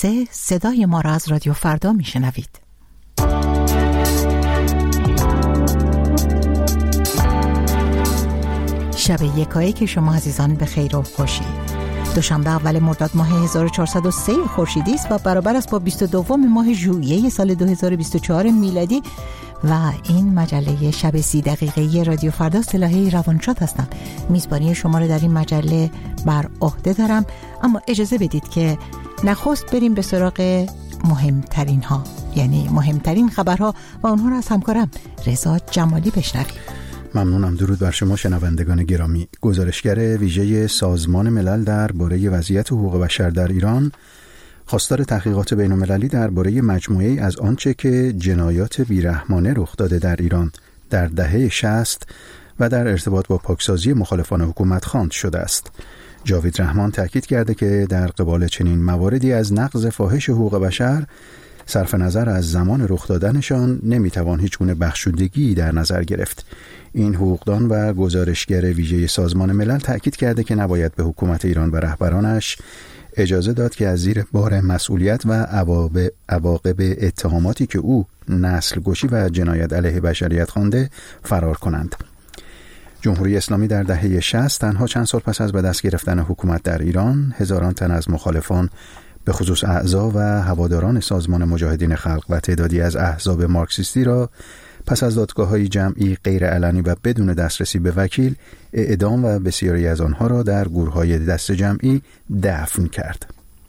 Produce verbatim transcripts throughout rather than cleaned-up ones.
سه صدای ما را از رادیو فردا میشنوید. شب یکایی که شما عزیزان به خیر و خوشی. دوشنبه اول مرداد ماه هزار و چهارصد و سه خورشیدی است و برابر است با بیست و دو ماه ژوئیه سال دو هزار و بیست و چهار میلادی و این مجله شب سی دقیقه‌ای رادیو فردا صلاحی روانشاد هستم. میزبانی شما رو در این مجله بر عهده دارم، اما اجازه بدید که نخست بریم به سراغ مهمترین ها، یعنی مهمترین خبرها و اونها رو از همکارم رضا جمالی بشنویم. ممنونم. درود بر شما شنوندگان گرامی. گزارشگر ویژه سازمان ملل درباره وضعیت حقوق بشر در ایران خواستار تحقیقات بین‌المللی درباره مجموعه‌ای از آنچه که جنایات بیرحمانه رخ داده در ایران در دهه شصت و در ارتباط با پاکسازی مخالفان حکومت خواند شده است. جاوید رحمان تاکید کرده که در قبال چنین مواردی از نقض فاحش حقوق بشر صرف نظر از زمان رخ دادنشان نمیتوان هیچ گونه بخشودگی در نظر گرفت. این حقوقدان و گزارشگر ویژه سازمان ملل تاکید کرده که نباید به حکومت ایران و رهبرانش اجازه داد که از زیر بار مسئولیت و عواقب اتهاماتی که او نسل کشی و جنایت علیه بشریت خوانده فرار کنند. جمهوری اسلامی در دهه شصت تنها چند سال پس از به دست گرفتن حکومت در ایران هزاران تن از مخالفان به خصوص اعضا و هواداران سازمان مجاهدین خلق و تعدادی از احزاب مارکسیستی را پس از دادگاه‌های جمعی غیر علنی و بدون دسترسی به وکیل اعدام و بسیاری از آنها را در گورهای دست جمعی دفن کرد.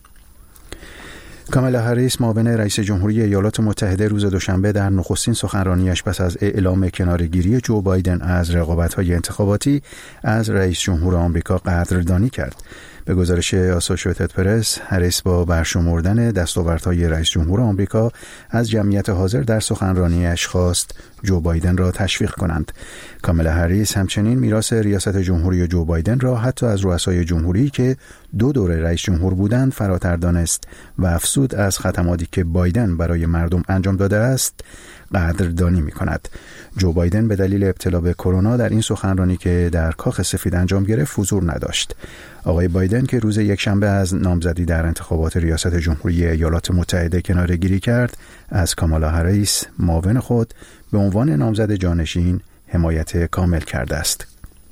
کامالا هریس معاون رئیس جمهوری ایالات متحده روز دوشنبه در نخستین سخنرانیش پس از اعلام کناره‌گیری جو بایدن از رقابت‌های انتخاباتی از رئیس جمهور آمریکا قدردانی کرد. به گزارش آسوشییتد پرس، هریس با برشمردن دستاوردهای رئیس جمهور آمریکا از جمعیت حاضر در سخنرانیش خواست جو بایدن را تشویق کنند. کامالا هریس همچنین میراث ریاست جمهوری جو بایدن را حتی از رؤسای جمهوری که دو دوره رئیس جمهور بودند فراتر دانست و افزود از خدماتی که بایدن برای مردم انجام داده است قدردانی می‌کند. جو بایدن به دلیل ابتلا به کرونا در این سخنرانی که در کاخ سفید انجام گرفت حضور نداشت. آقای بایدن که روز یکشنبه از نامزدی در انتخابات ریاست جمهوری ایالات متحده کناره‌گیری کرد، از کامالا هریس معاون خود به عنوان نامزد جانشین حمایت کامل کرده است.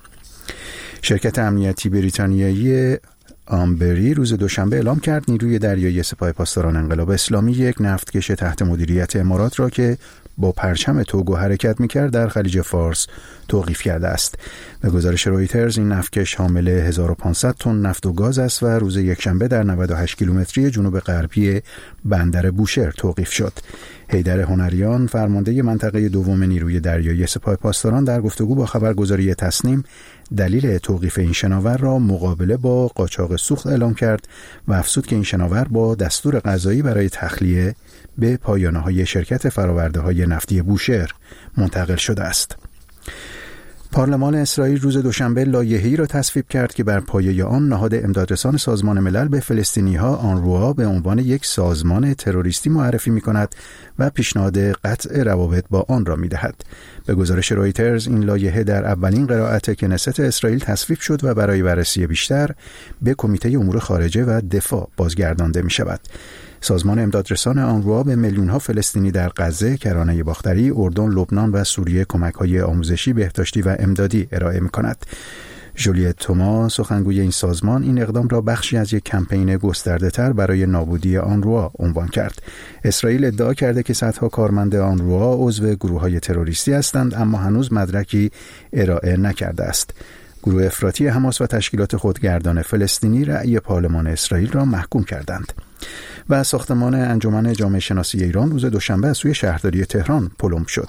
شرکت امنیتی بریتانیایی آمبری روز دوشنبه اعلام کرد نیروی دریایی سپاه پاسداران انقلاب اسلامی یک نفتکش تحت مدیریت امارات را که با پرچم توگو حرکت می‌کرد در خلیج فارس توقیف کرده است. به گزارش رویترز این نفتکش حامل هزار و پانصد تن نفت و گاز است و روز یکشنبه در نود و هشت کیلومتری جنوب غربی بندر بوشهر توقیف شد. حیدر هنریان فرمانده منطقه دوم نیروی دریایی سپاه پاسداران در گفتگو با خبرگزاری تصنیم دلیل توقیف این شناور را مقابله با قاچاق سوخت اعلام کرد و افزود که این شناور با دستور قضایی برای تخلیه به پایانه‌های شرکت فرآورده‌های نفتی بوشهر منتقل شده است. پارلمان اسرائیل روز دوشنبه لایحه‌ای را تصویب کرد که بر پایه آن نهاد امدادرسان سازمان ملل به فلسطینی‌ها آنروا به عنوان یک سازمان تروریستی معرفی می‌کند و پیشنهاد قطع روابط با آن را می‌دهد. به گزارش رویترز این لایحه در اولین قرائت کنست اسرائیل تصویب شد و برای بررسی بیشتر به کمیته امور خارجه و دفاع بازگردانده می‌شود. سازمان امدادرسان آنروا به میلیون‌ها فلسطینی در غزه، کرانه باختری، اردن، لبنان و سوریه کمک‌های آموزشی، بهداشتی و امدادی ارائه می‌کند. ژولیت توما سخنگوی این سازمان این اقدام را بخشی از یک کمپین گسترده‌تر برای نابودی آنروا عنوان کرد. اسرائیل ادعا کرده که صدها کارمند آنروا عضو گروه‌های تروریستی هستند، اما هنوز مدرکی ارائه نکرده است. گروه افراطی حماس و تشکیلات خودگردان فلسطینی رأی پارلمان اسرائیل را محکوم کردند. و ساختمان انجمن جامعه شناسی ایران روز دوشنبه از سوی شهرداری تهران پلمب شد.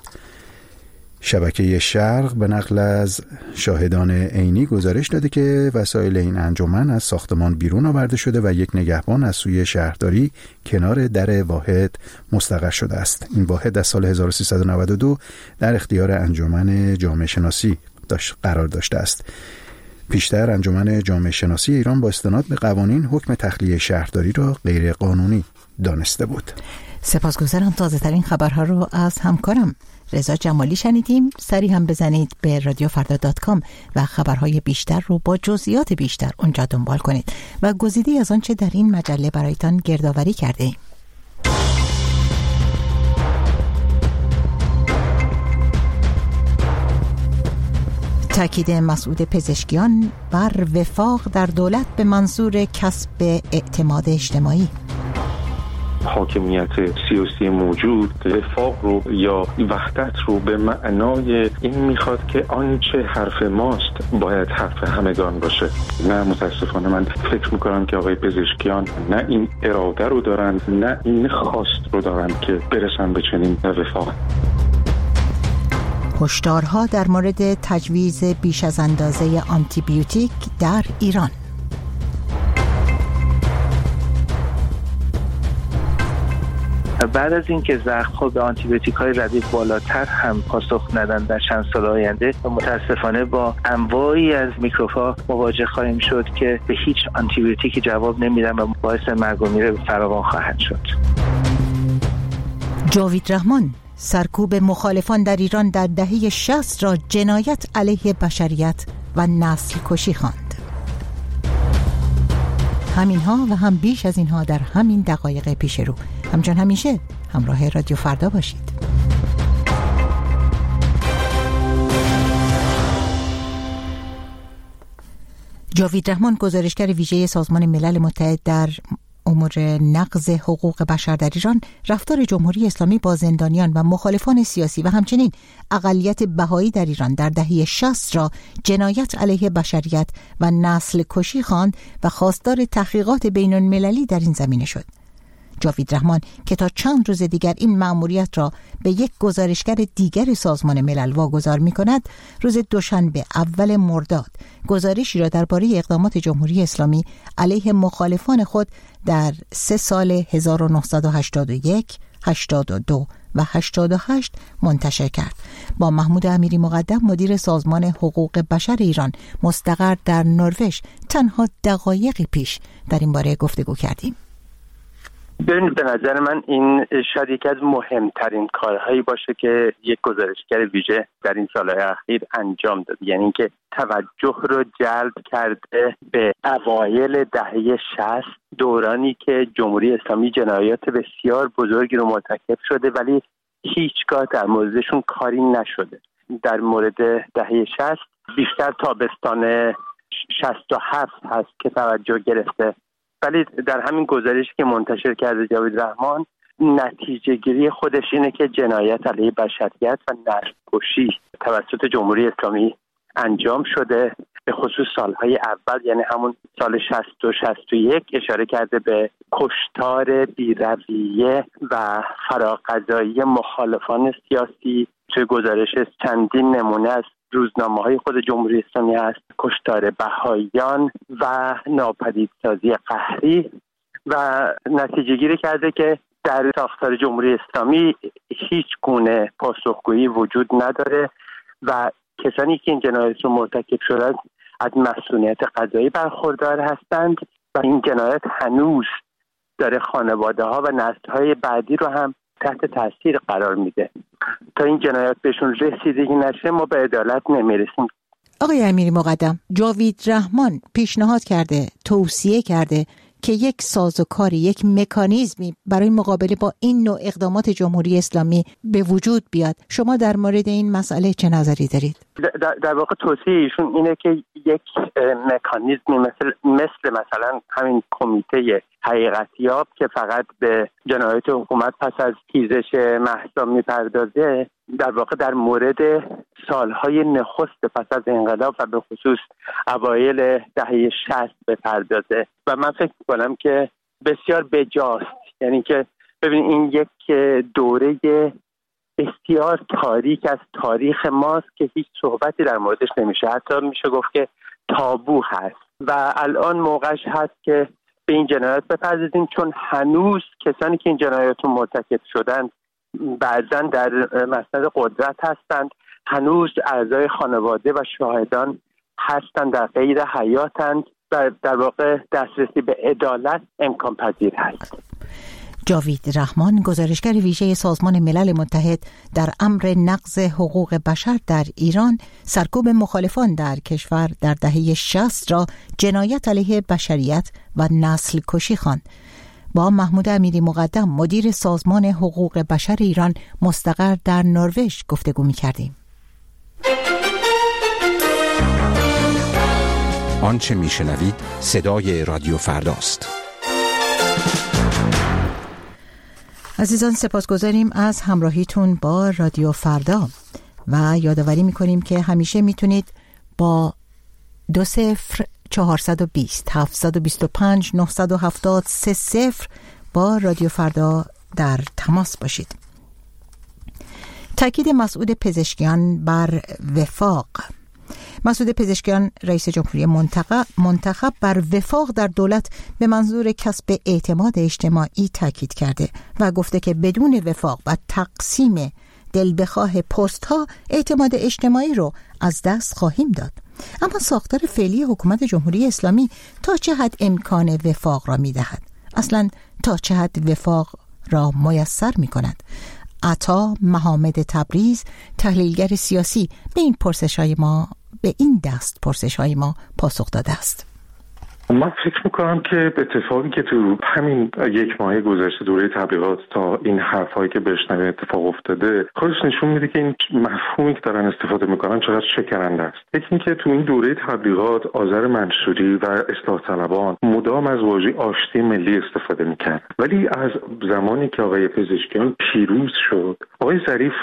شبکه شرق به نقل از شاهدان عینی گزارش داده که وسایل این انجمن از ساختمان بیرون آورده شده و یک نگهبان از سوی شهرداری کنار در واحد مستقر شده است. این واحد از سال هزار و سیصد و نود و دو در اختیار انجمن جامعه شناسی داشت قرار داشته است. پیشتر انجمن جامعه شناسی ایران با استناد به قوانین حکم تخلیه شهرداری را غیر قانونی دانسته بود. سپاسگزارم. تازه ترین خبرها رو از همکارم رضا جمالی شنیدیم. سری هم بزنید به رادیو فردا دات کام و خبرهای بیشتر رو با جزئیات بیشتر اونجا دنبال کنید و گزیده‌ای از آنچه در این مجله برایتان گردآوری کرده ایم. تاکید مسعود پزشکیان بر وفاق در دولت به منظور کسب اعتماد اجتماعی. حاکمیت سیاسی موجود وفاق رو یا وحدت رو به معنای این میخواد که آنچه حرف ماست باید حرف همگان باشه. نه، متاسفانه من فکر میکنم که آقای پزشکیان نه این اراده رو دارن نه این خواست رو دارن که برسن به چنین وفاق. هشدارها در مورد تجویز بیش از اندازه آنتی بیوتیک در ایران. بعد از اینکه زخم‌ها به آنتیبیوتیک‌های ردیف بالاتر هم پاسخ ندن در چند سال آینده، متاسفانه با انواعی از میکروب‌ها مواجه خواهیم شد که به هیچ آنتیبیوتیکی جواب نمیدن و باعث مرگ و میر فراوان خواهند شد. جاوید رحمان سرکوب مخالفان در ایران در دهه شصت را جنایت علیه بشریت و نسل کشی خواند. همینها و هم بیش از اینها در همین دقایق پیش رو. همچون همیشه همراه رادیو فردا باشید. جاوید رحمان گزارشگر ویژه سازمان ملل متحد در امور نقض حقوق بشر در ایران، رفتار جمهوری اسلامی با زندانیان و مخالفان سیاسی و همچنین اقلیت بهایی در ایران در دهه شصت را جنایت علیه بشریت و نسل کشی خواند و خواستار تحقیقات بین المللی در این زمینه شد. جاوید رحمان که تا چند روز دیگر این مأموریت را به یک گزارشگر دیگر سازمان ملل واگذار می‌کند، روز دوشنبه اول مرداد گزارشی را درباره اقدامات جمهوری اسلامی علیه مخالفان خود در سه سال هزار و نهصد و هشتاد و یک، هشتاد و دو و هشتاد و هشت منتشر کرد. با محمود امیری مقدم، مدیر سازمان حقوق بشر ایران مستقر در نروژ، تنها دقایقی پیش در این باره گفتگو کردیم. ببینید، به نظر من این شاید یکی از مهمترین کارهایی باشه که یک گزارشگر ویژه در این سالهای اخیر انجام داد، یعنی اینکه توجه رو جلب کرده به اوایل دهه شصت، دورانی که جمهوری اسلامی جنایات بسیار بزرگی رو مرتکب شده ولی هیچگاه در موردشون کاری نشده. در مورد دهه شصت بیشتر تابستان شصت و هفت هست که توجه گرفته، ولی در همین گزارشی که منتشر کرده جاوید رحمان، نتیجه گیری خودش اینه که جنایت علیه بشریت و نسل کشی توسط جمهوری اسلامی انجام شده. به خصوص سالهای اول، یعنی همون سال شصت و شصت و یک، اشاره کرده به کشتار بی‌رویه و فراقضایی مخالفان سیاسی. توی گزارش چندین نمونه از روزنامه‌های خود جمهوری اسلامی هست، کشتار بهائیان و ناپدیدسازی قهری، و نتیجه گیری کرده که در ساختار جمهوری اسلامی هیچ گونه پاسخگویی وجود نداره و کسانی که این جنایت رو مرتکب شدند از مسئولیت قضایی برخوردار هستند و این جنایت هنوز داره خانواده‌ها و نسل‌های بعدی رو هم تحت تاثیر قرار میده. تا این جنایات بهشون رسیدگی نشه ما به عدالت نمیرسیم. آقای امیری مقدم، جاوید رحمان پیشنهاد کرده، توصیه کرده که یک سازوکاری، یک مکانیزمی برای مقابله با این نوع اقدامات جمهوری اسلامی به وجود بیاد. شما در مورد این مسئله چه نظری دارید؟ در, در واقع توصیه ایشون اینه که یک مکانیزمی مثل مثل مثلا همین کمیته حقیقتیاب که فقط به جنایات حکومت پس از خیزش مهسا میپردازه، در واقع در مورد سالهای نخست پس از انقلاب و به خصوص اوایل دهه شصت بپردازه و من فکر می‌کنم که بسیار بجاست. یعنی که ببینید این یک دوره بسیار تاریک از تاریخ ماست که هیچ صحبتی در موردش نمیشه، حتی میشه گفت که تابو هست و الان موقعش هست که به این جنایات بپردازیم، چون هنوز کسانی که این جنایات رو مرتکب شدند بعضا در مسند قدرت هستند، هنوز اعضای خانواده و شاهدان هستند، در غیر حیاتند و در واقع دسترسی به عدالت امکان پذیر هست. جاوید رحمان، گزارشگر ویژه سازمان ملل متحد در امر نقض حقوق بشر در ایران، سرکوب مخالفان در کشور در دهه شصت را جنایت علیه بشریت و نسل کشی خواند. با محمود امیری مقدم، مدیر سازمان حقوق بشر ایران مستقر در نروژ گفتگو می‌کردیم. آنچه میشنوید صدای رادیو فرداست. عزیزان، سپاسگزاریم از همراهیتون با رادیو فردا و یادآوری میکنیم که همیشه میتونید با دو صفر چهارصد و بیست هفتصد و بیست و پنج نهصد و هفتاد سه صفر با رادیو فردا در تماس باشید. تاکید مسعود پزشکیان بر وفاق. مسعود پزشکیان، رئیس جمهوری منتخب، بر وفاق در دولت به منظور کسب اعتماد اجتماعی تاکید کرده و گفته که بدون وفاق و تقسیم دل بخواه پست ها اعتماد اجتماعی رو از دست خواهیم داد. اما ساختار فعلی حکومت جمهوری اسلامی تا چه حد امکان وفاق را می دهد؟ اصلا تا چه حد وفاق را میسر می کند؟ عطا محمد تبریز، تحلیلگر سیاسی، به این پرسش‌های ما به این دست پرسش‌های ما پاسخ داده است. من فکر میکنم که اتفاقی که تو همین یک ماه گذشته دوره تبلیغات تا این حرفایی که بشنویم اتفاق افتاده، خودش نشون میده که این مفهومی که دارن استفاده میکنن چقدر شکننده است. یکی اینکه تو این دوره تبلیغات آذر منصوری و اصلاح طلبان مدام از واژه آشتی ملی استفاده میکرد، ولی از زمانی که آقای پزشکیان پیروز شد، آقای ظریف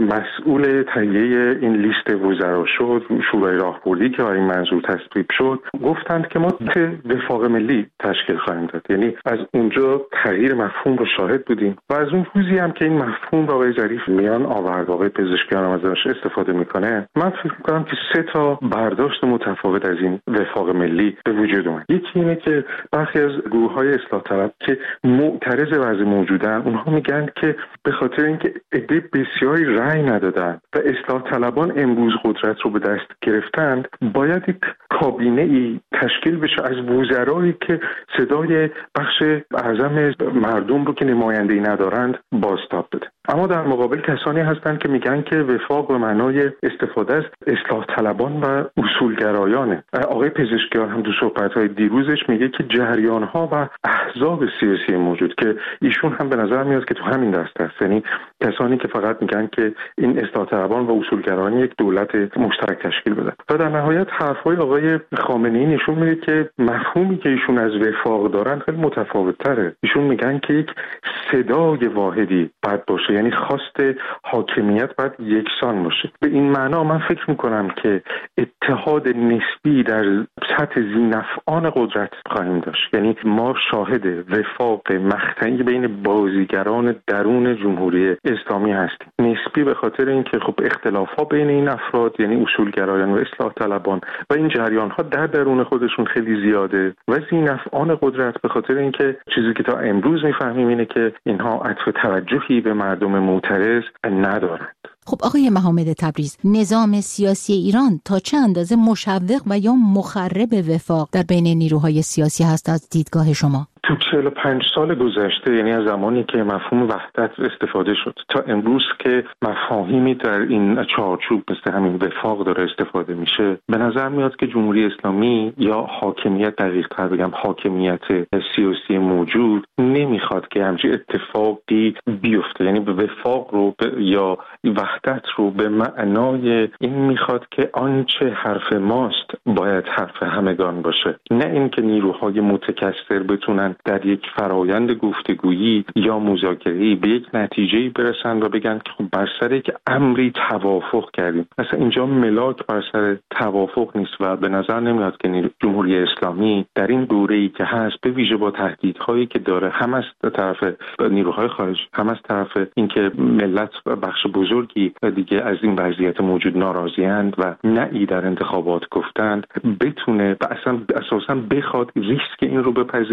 مسئول تهیه این لیست وزرا شد، شورای راهبردی که برای این منظور تصویب شد، گفتند که ما وفاق ملی تشکیل خواهیم داد. یعنی از اونجا تغییر مفهوم رو شاهد بودیم و از اون روزی هم که این مفهوم رو آقای ظریف میان آورد، آقای پزشکیان هم ازش استفاده میکنه، من فکر میکنم که سه تا برداشت متفاوت از این وفاق ملی به وجود اومد. یکی اینه که برخی از گروه‌های اصلاح طلب که معترض وضع موجودن، اونها میگن که به خاطر اینکه عده بسیاری رأی ندادن و اصلاح طلبان امروز قدرت رو به دست گرفتند، باید یک کابینه‌ای تشکیل بشه از وزرایی که صدای بخش اعظم مردم رو که نماینده‌ای ندارند بازتاب بده. اما در مقابل کسانی هستند که میگن که وفاق به معنای استفاده از اصلاح طلبان و اصولگرایانه. آقای پزشکیان هم تو صحبت‌های دیروزش میگه که جریان‌ها و احزاب سیاسی موجود که ایشون هم به نظر میاد که تو همین دسته است، یعنی کسانی که فقط میگن که این اصلاح طلبان و اصولگرایان یک دولت مشترک تشکیل بدن. و در نهایت حرف‌های آقای خامنه‌ای نشون میده که مفهومی که ایشون از وفاق دارن خیلی متفاوت‌تره. ایشون میگن که یک صدای واحدی باید باشه، یعنی خواست حاکمیت باید یکسان باشه. به این معنا من فکر میکنم که اتحاد نسبی در سطح ذی‌نفعان قدرت خواهیم داشت. یعنی ما شاهد وفاق مقطعی بین بازیگران درون جمهوری اسلامی هستیم. نسبی به خاطر اینکه خب اختلاف‌ها بین این افراد، یعنی اصولگرایان و اصلاح طلبان و این جریان‌ها در درون خودشون خیلی زیاده، و ذی‌نفعان قدرت به خاطر اینکه چیزی که تا امروز میفهمیم اینه که اینها عطف توجهی به مردم معترض ندارند. خب آقای محمد تبریز، نظام سیاسی ایران تا چه اندازه مشوق و یا مخرب وفاق در بین نیروهای سیاسی هست از دیدگاه شما؟ تو چهل و پنج سال گذشته، یعنی از زمانی که مفهوم وحدت استفاده شد تا امروز که مفاهیمی در این چارچوب مثل همین وفاق داره استفاده میشه، به نظر میاد که جمهوری اسلامی یا حاکمیت، دقیق‌تر بگم حاکمیت سیاسی موجود، نمیخواد که همچین اتفاقی بیفته. یعنی به وفاق رو یا وحدت رو به معنای این میخواد که آنچه حرف ماست باید حرف همگان باشه، نه اینکه نیروهای متکثر بتونن در یک فرایند گفتگویی یا مذاکره‌ای به یک نتیجه‌ای برسن و بگن که خب بر سر یک امری توافق کردیم. مثلا اینجا ملاک بر سر توافق نیست و به نظر نمیاد که جمهوری اسلامی در این دوره‌ای که هست، به ویژه با تهدیدهایی که داره، هم از طرف نیروهای خارج، هم از طرف اینکه ملت بخش بزرگی دیگه از این وضعیت موجود ناراضی‌اند و نهی در انتخابات گفتند، بتونه و اصلا اساساً بخواد ریسک این رو بپذیره که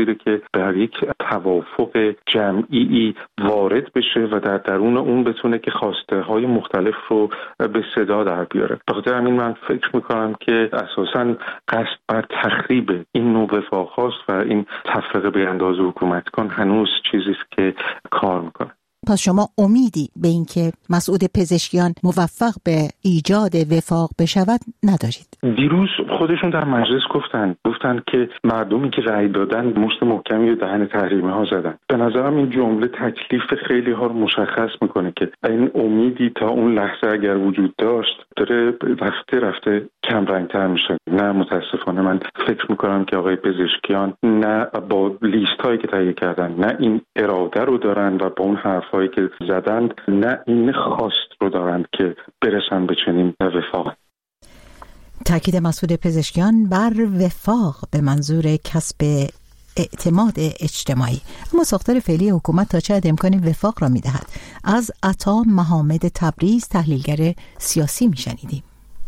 بر یک توافق جمعی وارد بشه و در درون اون بتونه که خواسته های مختلف رو به صدا در بیاره. بخاطر همین من فکر میکنم که اساساً قصد بر تخریب این نوع وفاق هاست و این تفرقه به انداز حکومت کن هنوز چیزی است که کار میکنه. پس شما امیدی به اینکه مسعود پزشکیان موفق به ایجاد وفاق بشود ندارید؟ دیروز خودشون در مجلس گفتن گفتن که مردمی که رأی دادن مشت محکمی و دهن تحریمی ها زدن. به نظرم این جمله تکلیف خیلی ها رو مشخص میکنه که این امیدی تا اون لحظه اگر وجود داشت داره رفته رفته کم رنگتر میشه. نه، متاسفانه من فکر میکنم که آقای پزشکیان نه با لیست هایی که تهیه کردن، نه این اراده رو دارن و با اون حرفایی که زدن، نه این خواست رو دارن که برسن به چنین وفاق. تاکید مسعود پزشکیان بر وفاق به منظور کسب اعتماد اجتماعی. اما ساختار فعلی حکومت تا چه حد امکان وفاق را می‌دهد؟ از عطا محمد تبریز تحلیلگر سیاسی می‌شنیدیم.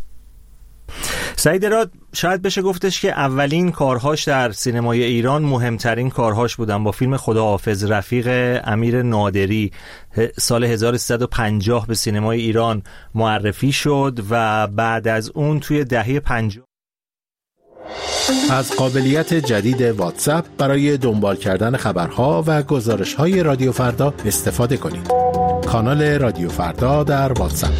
سعید راد شاید بشه گفتش که اولین کارهاش در سینمای ایران مهمترین کارهاش بودن. با فیلم خداحافظ رفیق امیر نادری سال هزار و سیصد و پنجاه به سینمای ایران معرفی شد و بعد از اون توی دهه پنجاه از قابلیت جدید واتساپ برای دنبال کردن خبرها و گزارش‌های رادیو فردا استفاده کنید. کانال رادیو فردا در واتساپ.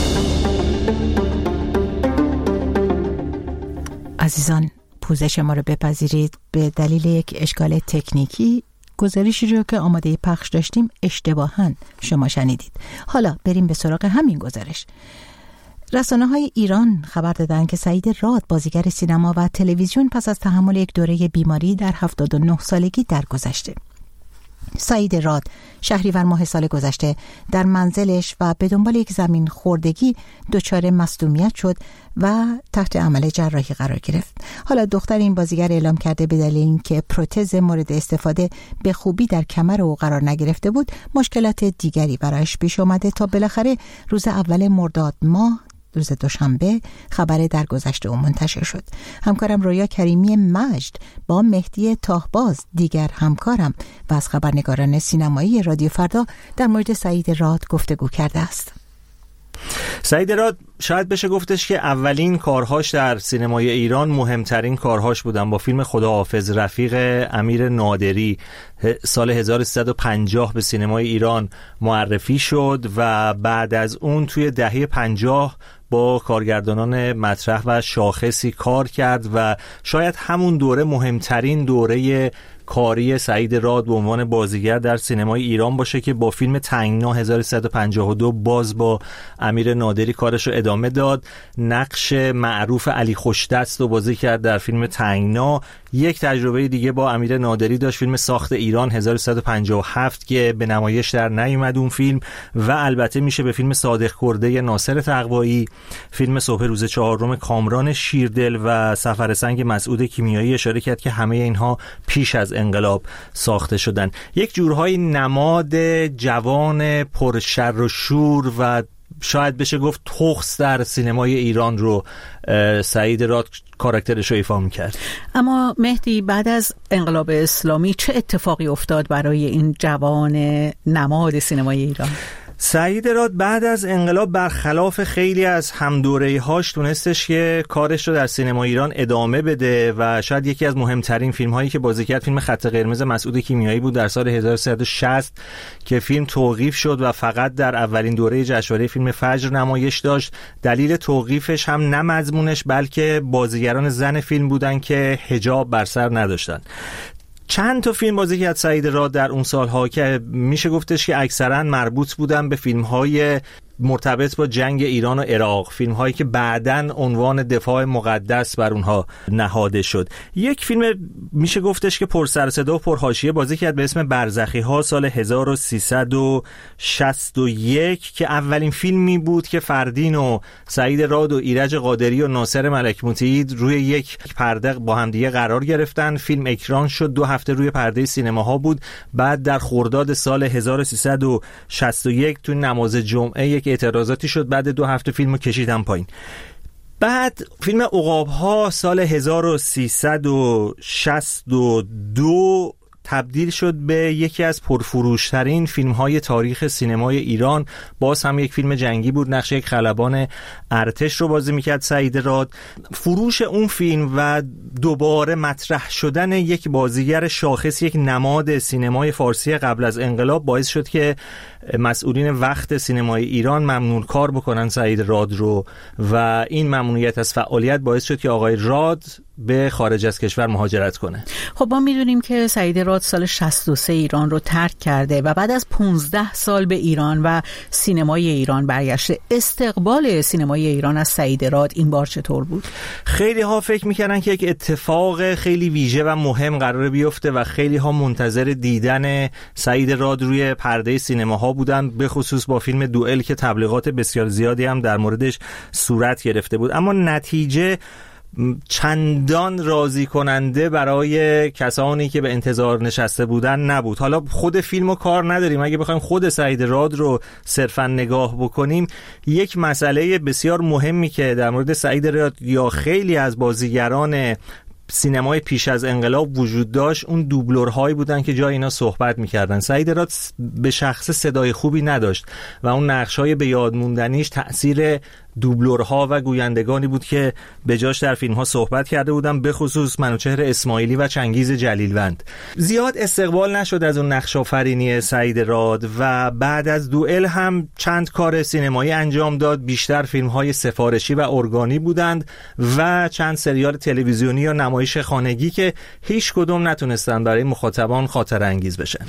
عزیزان، پوزش ما رو بپذیرید. به دلیل یک اشکال تکنیکی گزارشی رو که آماده پخش داشتیم اشتباهاً شما شنیدید. حالا بریم به سراغ همین گزارش. رسانه‌های ایران خبر دادند که سعید راد بازیگر سینما و تلویزیون پس از تحمل یک دوره بیماری در هفتاد و نه سالگی درگذشته. سعید راد شهریور ماه سال گذشته در منزلش و به دنبال یک زمین خوردگی دچار مصدومیت شد و تحت عمل جراحی قرار گرفت. حالا دختر این بازیگر اعلام کرده به دلیل اینکه پروتز مورد استفاده به خوبی در کمر او قرار نگرفته بود، مشکلات دیگری برایش پیش اومده تا بالاخره روز اول مرداد ماه، روز دوشنبه، خبر درگذشت او منتشر شد. همکارم رویا کریمی مجد با مهدی تاهباز، دیگر همکارم و از خبرنگاران سینمایی رادیو فردا، در مورد سعید راد گفتگو کرده است. سعید راد شاید بشه گفتش که اولین کارهاش در سینمای ایران مهمترین کارهاش بودن. با فیلم خداحافظ رفیق امیر نادری سال هزار و سیصد و پنجاه به سینمای ایران معرفی شد و بعد از اون توی دهه پنجاه با کارگردانان مطرح و شاخصی کار کرد و شاید همون دوره مهمترین دوره کاری سعید راد به عنوان بازیگر در سینمای ایران باشه که با فیلم تنگنا هزار و سیصد و پنجاه و دو باز با امیر نادری کارش رو ادامه داد. نقش معروف علی خوشدست رو بازی کرد در فیلم تنگنا. یک تجربه دیگه با امیر نادری داشت، فیلم ساخت ایران هزار و سیصد و پنجاه و هفت که به نمایش در نیومد اون فیلم، و البته میشه به فیلم صادق کرده ناصر تقوایی، فیلم صبح روز چهارم کامران شیردل و سفر سنگ مسعود کیمیایی اشاره کرد که همه اینها پیش از انقلاب ساخته شدن. یک جورهای نماد جوان پرشر و شور و شاید بشه گفت تخس در سینمای ایران رو سعید راد کاراکترش رو ایفا می‌کرد. اما مهدی، بعد از انقلاب اسلامی چه اتفاقی افتاد برای این جوان نماد سینمای ایران؟ سعید راد بعد از انقلاب برخلاف خیلی از همدوره‌هاش تونستش که کارش رو در سینما ایران ادامه بده و شاید یکی از مهمترین فیلم‌هایی که بازی کرد فیلم خط قرمز مسعود کیمیایی بود در سال هزار و سیصد و شصت که فیلم توقیف شد و فقط در اولین دوره جشنواره فیلم فجر نمایش داشت. دلیل توقیفش هم نه مضمونش بلکه بازیگران زن فیلم بودن که حجاب بر سر نداشتن. چند تا فیلم بازی کرد سعید راد در اون سالها که میشه گفتش که اکثرا مربوط بودن به فیلم‌های مرتبط با جنگ ایران و عراق، فیلم هایی که بعداً عنوان دفاع مقدس بر اونها نهاده شد. یک فیلم میشه گفتش که پر سر و صدا و پر حاشیه بازی کرد به اسم برزخی ها سال هزار و سیصد و شصت و یک که اولین فیلمی بود که فردین و سعید راد و ایرج قادری و ناصر ملک مطیع روی یک پرده با هم دیگه قرار گرفتن. فیلم اکران شد، دو هفته روی پرده سینماها بود. بعد در خرداد سال هزار و سیصد و شصت و یک تو نماز جمعه یک اعتراضاتی شد، بعد دو هفته فیلمو کشیدن پایین. بعد فیلم عقاب‌ها سال هزار و سیصد و شصت و دو تبدیل شد به یکی از پرفروشترین فیلم‌های تاریخ سینمای ایران. باز هم یک فیلم جنگی بود، نقش یک خلبان ارتش رو بازی میکرد سعید راد. فروش اون فیلم و دوباره مطرح شدن یک بازیگر شاخص، یک نماد سینمای فارسی قبل از انقلاب، باعث شد که مسئولین وقت سینمای ایران ممنوع کار بکنن سعید راد رو و این ممنوعیت از فعالیت باعث شد که آقای راد به خارج از کشور مهاجرت کنه. خب ما میدونیم که سعید راد سال شصت و سه ایران رو ترک کرده و بعد از پانزده سال به ایران و سینمای ایران برگشته. استقبال سینمای ایران از سعید راد این بار چطور بود؟ خیلی ها فکر میکردن که یک اتفاق خیلی ویژه و مهم قراره بیفته و خیلی ها منتظر دیدن سعید راد روی پرده سینماها بودن، به خصوص با فیلم دوئل که تبلیغات بسیار زیادی هم در موردش صورت گرفته بود. اما نتیجه چندان راضی کننده برای کسانی که به انتظار نشسته بودن نبود. حالا خود فیلمو کار نداریم، اگه بخوایم خود سعید راد رو صرفا نگاه بکنیم، یک مسئله بسیار مهمی که در مورد سعید راد یا خیلی از بازیگران سینمای پیش از انقلاب وجود داشت، اون دوبلورهایی بودن که جای اینا صحبت میکردن. سعید راد به شخص صدای خوبی نداشت و اون نقش‌های به یاد موندنیش تأثیر دوبلورها و گویندگانی بود که به جاش در فیلم‌ها صحبت کرده بودن، به خصوص منوچهر اسماعیلی و چنگیز جلیلوند. زیاد استقبال نشد از اون نقش آفرینی سعید راد و بعد از دوئل هم چند کار سینمایی انجام داد. بیشتر فیلم‌های سفارشی و ارگانی بودند و چند سریال تلویزیونی یا نمایش خانگی که هیچ کدوم نتونستن برای مخاطبان خاطره انگیز بشن.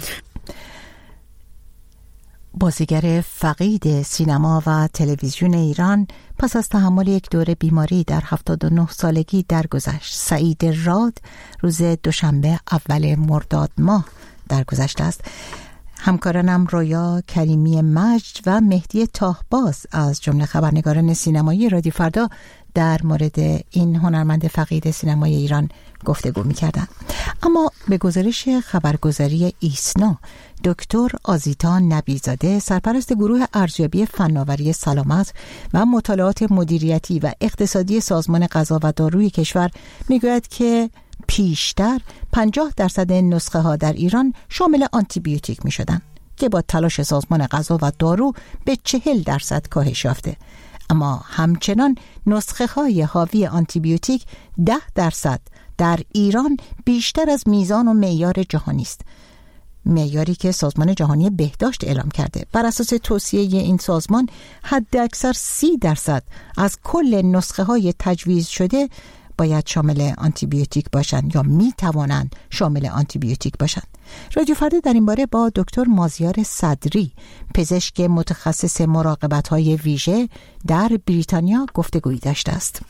بازیگر فقید سینما و تلویزیون ایران پس از تحمل یک دوره بیماری در هفتاد و نه سالگی درگذشت. سعید راد روز دوشنبه اول مرداد ماه درگذشته است. همکارانم رویا کریمی مجد و مهدی تاهباز از جمله خبرنگاران سینمایی رادیو فردا در مورد این هنرمند فقید سینمای ایران گفتگو می‌کردند. اما به گزارش خبرگزاری ایسنا، دکتر آزیتا نبیزاده، سرپرست گروه ارزیابی فناوری سلامت و مطالعات مدیریتی و اقتصادی سازمان غذا و داروی کشور، میگوید که پیشتر پنجاه درصد نسخه ها در ایران شامل آنتی بیوتیک می شدن که با تلاش سازمان غذا و دارو به چهل درصد کاهش یافته. اما همچنان نسخه های حاوی آنتی بیوتیک ده درصد در ایران بیشتر از میزان و معیار جهانی است، معیاری که سازمان جهانی بهداشت اعلام کرده. بر اساس توصیه این سازمان حد اکثر سی درصد از کل نسخه های تجویز شده باید شامل آنتی بیوتیک باشند یا می توانند شامل آنتی بیوتیک باشند. رادیو فردا در این باره با دکتر مازیار صدری، پزشک متخصص مراقبت‌های ویژه در بریتانیا گفتگویی داشته است.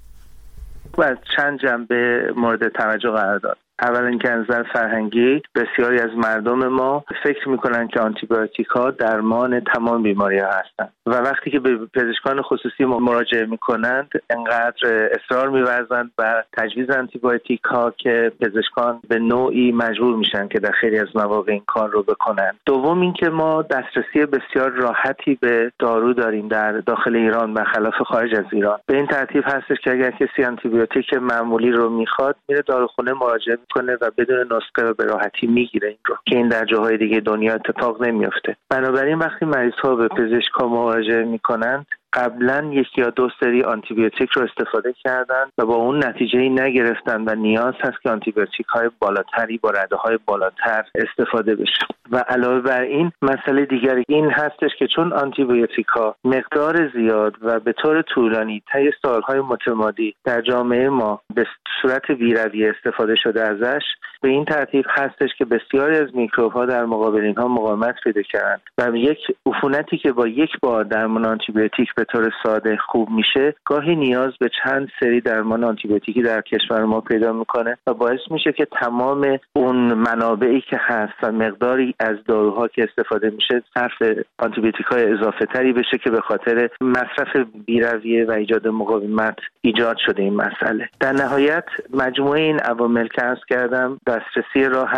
و از چند جنبه مورد توجه قرار داد. اول اینکه از نظر فرهنگی بسیاری از مردم ما فکر میکنن که آنتیبیوتیک ها درمان تمام بیماری ها هستند و وقتی که به پزشکان خصوصی مراجعه میکنند انقدر اصرار میورزند بر تجویز آنتیبیوتیک ها که پزشکان به نوعی مجبور میشن که در خیلی از مواقع این کار رو بکنن. دوم اینکه ما دسترسی بسیار راحتی به دارو داریم در داخل ایران و خلاف خارج از ایران. به این ترتیب هستش که اگر کسی آنتیبیوتیک معمولی رو میخواد میره داروخونه مراجعه کنه و بدون نسخه رو به راحتی میگیره، این رو که این در جاهای دیگه دنیا اتفاق نمیفته. بنابراین وقتی مریض ها به پزشکا مراجعه میکنند قبلا یکی یا دو سری آنتیبیوتیک رو استفاده کردن و با اون نتیجه‌ای نگرفتن و نیاز هست که آنتیبیوتیک های بالاتری با رده های بالاتر استفاده بشه. و علاوه بر این مسئله دیگری این هستش که چون آنتیبیوتیک ها مقدار زیاد و به طور طولانی طی سالهای متمادی در جامعه ما به صورت بی‌رویه استفاده شده ازش، به این ترتیب هستش که بسیاری از میکروب ها در مقابل اینها مقاومت پیدا کردن و یک عفونتی که با یک بار درمان آنتیبیوتیک به طور ساده خوب میشه گاهی نیاز به چند سری درمان آنتیبیوتیکی در کشور ما پیدا میکنه و باعث میشه که تمام اون منابعی که هست و مقداری از داروها که استفاده میشه صرف آنتیبیوتیک های اضافه تری بشه که به خاطر مصرف بی‌رویه و ایجاد مقاومت ایجاد شده این مسئله. در نهایت مجموعه این عوامل که عرض کردم، دسترسی راحت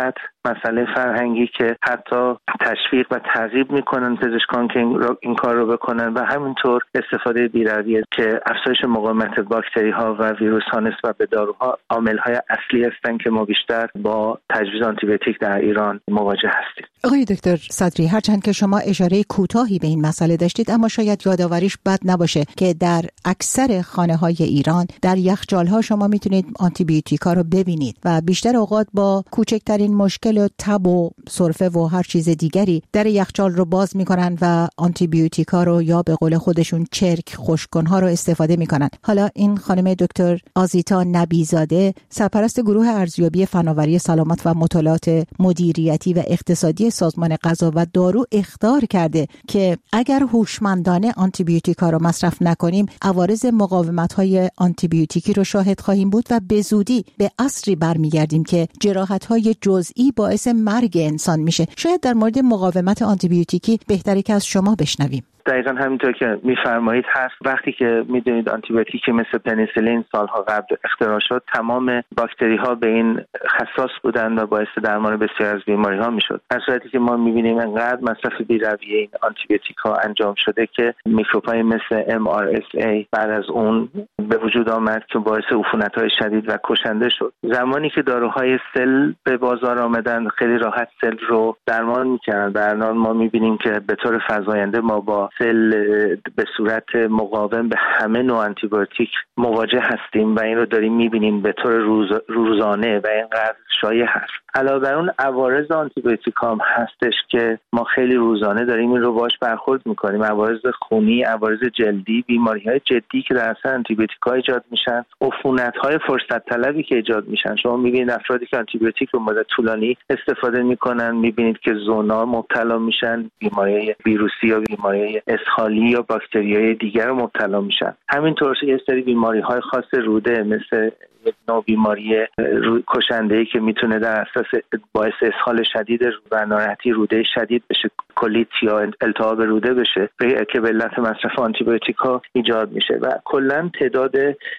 مسئله فرهنگی که حتی تشویق و ترغیب میکنن پزشکان که این کار رو بکنن و همینطور استفاده بی‌رویه که افزایش مقاومت باکتری ها و ویروس ها نسبت به داروها عامل های اصلی هستند که ما بیشتر با تجویز آنتیبیوتیک در ایران مواجه هستیم. آقای دکتر صدری، هرچند که شما اشاره کوتاهی به این مسئله داشتید، اما شاید یادآوریش بد نباشه که در اکثر خانه‌های ایران در یخچال‌ها شما میتونید آنتیبیوتیکا رو ببینید و بیشتر اوقات با کوچکترین مشکل و تب و سرفه و هر چیز دیگری در یخچال رو باز میکنن و آنتیبیوتیکا رو یا به قول خودشون چرک خشک‌کن‌ها رو استفاده میکنن. حالا این خانم دکتر آزیتا نبیزاده، سرپرست گروه ارزیابی فناوری سلامت و مطالعات مدیریتی و اقتصادی سازمان غذا و دارو اخطار کرده که اگر هوشمندانه آنتیبیوتیکا رو مصرف نکنیم عوارض مقاومت‌های آنتیبیوتیکی رو شاهد خواهیم بود و به زودی به عصری برمیگردیم که جراحت‌های جزئی باعث مرگ انسان میشه. شاید در مورد مقاومت آنتیبیوتیکی بهتره که از شما بشنویم. دقیقاً همینطور که میفرمایید هست. وقتی که میدونید آنتیبیوتیک مثل پنیسیلین سالها قبل اختراع شد، تمام باکتری ها به این حساس بودند و باعث درمان بسیار از بیماری ها میشد. در صورتی که ما میبینیم انقدر مصرف بی‌رویه این آنتیبیوتیک ها انجام شده که میکروب های مثل ام آر اس ای بعد از اون به وجود آمد که باعث عفونت های شدید و کشنده شد. زمانی که داروهای سل به بازار آمدن خیلی راحت سل رو درمان میکردن. در الان ما میبینیم که به طور فزاینده ما با سل به صورت مقاوم به همه نوع آنتیبیوتیک مواجه هستیم و این رو داریم میبینیم به طور روز، روزانه و اینقدر شایع هست. علاوه بر اون عوارض آنتیبیوتیک هم هستش که ما خیلی روزانه داریم این رو باش برخورد میکنیم. عوارض خونی، عوارض جلدی، بیماری‌های جدی که در اثر آنتیبیوتیک‌ها ایجاد میشن، عفونت‌های فرصت طلبی که ایجاد میشن. شما میبینید افرادی که آنتیبیوتیک رو مدت طولانی استفاده میکنن میبینید که زونا مبتلا میشن، بیماری‌های ویروسی یا بیماری‌های اسهالی یا باکتریای دیگر مبتلا میشن. همینطور یه سری بیماری‌های خاص روده مثل یک نوع بیماری کشنده‌ای که میتونه در اساس باعث اسهال شدید و ناراحتی روده شدید بشه، کلیت یا التهاب روده بشه که به علت مصرف آنتیبیوتیک‌ها ایجاد میشه و کلا تعداد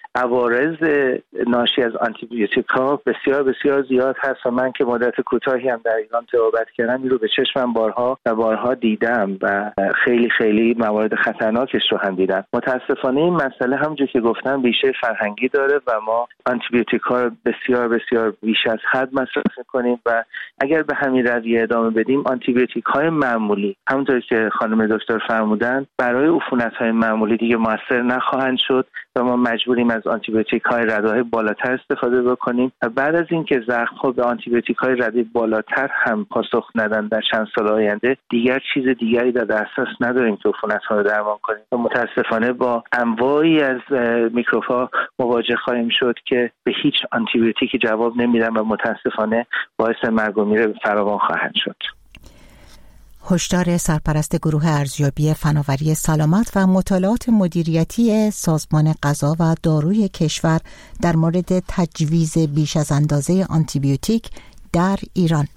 عوارض ناشی از آنتیبیوتیک‌ها بسیار بسیار زیاد هست و من که مدت کوتاهی هم در ایران تجربه کردم این رو به چشمم بارها و بارها دیدم و خیلی خیلی موارد خطرناکش رو هم دیدم. متاسفانه این مسئله همونجوری که گفتم ریشه فرهنگی داره و ما آنتیبیوتیک ها رو بسیار بسیار بیش از حد مصرف می‌کنیم و اگر به همین رویه ادامه بدیم آنتیبیوتیک های معمولی همونطور که خانم دکتر فرمودن برای عفونت های معمولی دیگه موثر نخواهند شد و ما مجبوریم از آنتیبیوتیک های رده بالاتر استفاده بکنیم و بعد از اینکه زخم ها به آنتیبیوتیک های رده بالاتر هم پاسخ ندن در چند سال آینده دیگر چیز دیگری در دسترس نداریم که عفونت ها رو درمان کنیم و متاسفانه با انواعی از میکروب ها مواجه خواهیم شد که به هیچ آنتیبیوتیکی جواب نمیدن و متاسفانه باعث مرگ و میر فراوان خواهند شد. هشدار سرپرست گروه ارزیابی فناوری سلامت و مطالعات مدیریتی سازمان غذا و داروی کشور در مورد تجویز بیش از اندازه آنتیبیوتیک در ایران.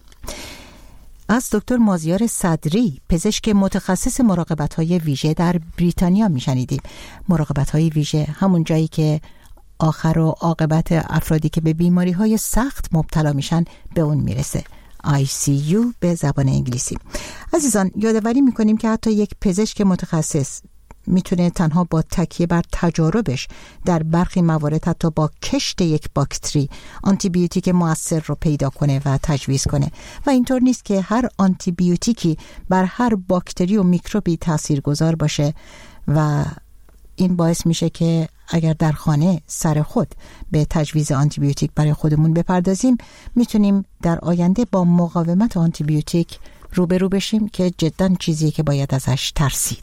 از دکتر مازیار صدری، پزشک متخصص مراقبت‌های ویژه در بریتانیا میشنیدیم. مراقبت‌های ویژه همون جایی که آخر و عاقبت افرادی که به بیماری‌های سخت مبتلا میشن به اون میرسه. آی سی یو به زبان انگلیسی. عزیزان یادآوری میکنیم که حتی یک پزشک متخصص میتونه تنها با تکیه بر تجاربش در برخی موارد حتی با کشت یک باکتری آنتیبیوتیک مؤثر رو پیدا کنه و تجویز کنه و اینطور نیست که هر آنتیبیوتیکی بر هر باکتری و میکروبی تاثیرگذار باشه و این باعث میشه که اگر در خانه سر خود به تجویز آنتیبیوتیک برای خودمون بپردازیم میتونیم در آینده با مقاومت آنتیبیوتیک روبرو بشیم که جداً چیزی که باید ازش ترسید.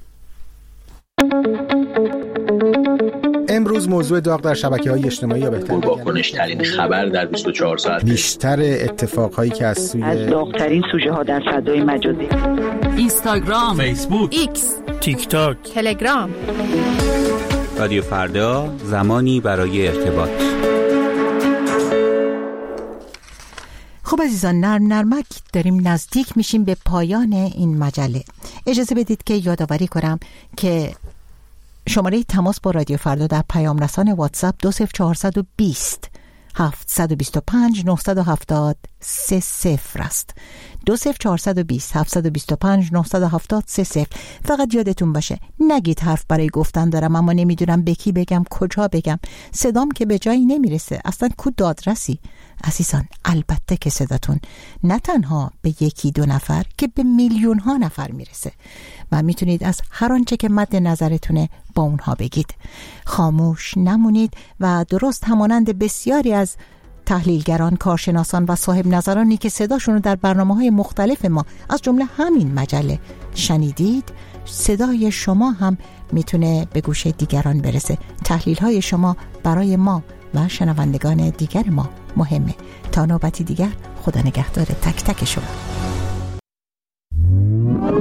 امروز موضوع داغ در شبکه‌های اجتماعی یا بهتر با کنش‌ترین خبر در بیست و چهار ساعت، بیشتر اتفاقهایی که از سوی از داغ‌ترین سوژه ها در فضای مجازی، اینستاگرام، فیسبوک، ایکس، تیک تاک، تلگرام. رادیو فردا، زمانی برای ارتباط. خب عزیزان، نرم نرمک داریم نزدیک میشیم به پایان این مجله. اجازه بدید که یادآوری کنم که شماره تماس با رادیو فردا در پیام رسان واتساپ دو صفر چهار دو صفر هفت دو پنج نه هفت صفر سه صفر است. دو صفر چهارصد و بیست هفتصد و بیست و پنج نهصد و هفتاد سه صفر. فقط یادتون باشه نگید حرف برای گفتن دارم اما نمیدونم به کی بگم، کجا بگم، صدام که به جایی نمیرسه، اصلا کو دادرسی. عزیزان البته که صداتون نه تنها به یکی دو نفر که به میلیون ها نفر میرسه و میتونید از هر آنچه که مد نظرتونه با اونها بگید. خاموش نمونید و درست همانند بسیاری از تحلیلگران، کارشناسان و صاحب نظرانی که صداشون رو در برنامه‌های مختلف ما از جمله همین مجله شنیدید، صدای شما هم میتونه به گوش دیگران برسه. تحلیل‌های شما برای ما و شنوندگان دیگر ما مهمه. تا نوبتی دیگر، خدا نگهدار تک تک شما.